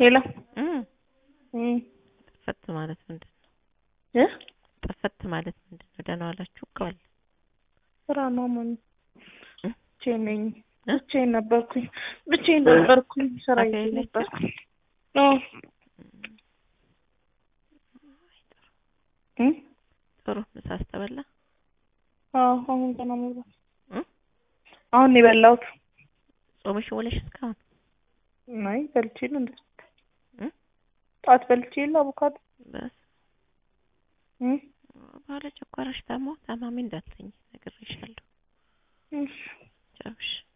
ሄሎ ጠፈት ማለት ምንድነው? ጠፈት ማለት ምንድነው? ደህና ዋላችሁ ቃል ስራ ነው ማለት ብቻዬን ነበርኩኝ ስራ ነበርኩኝ። ጥሩ ምሳ አስተበላ? አሁን ገና መብላት አሁን የበላሁት። ጾምሽ ውለሽ እስካሁን? አይ በልቼ ነው እንዴ? ጣት በልቼ ነው አቮካዶ በስ ባለ ጨጓራሽ ታማሚ እንዳትተኝ ነግሬሻለሁ። እሺ ቻውሽ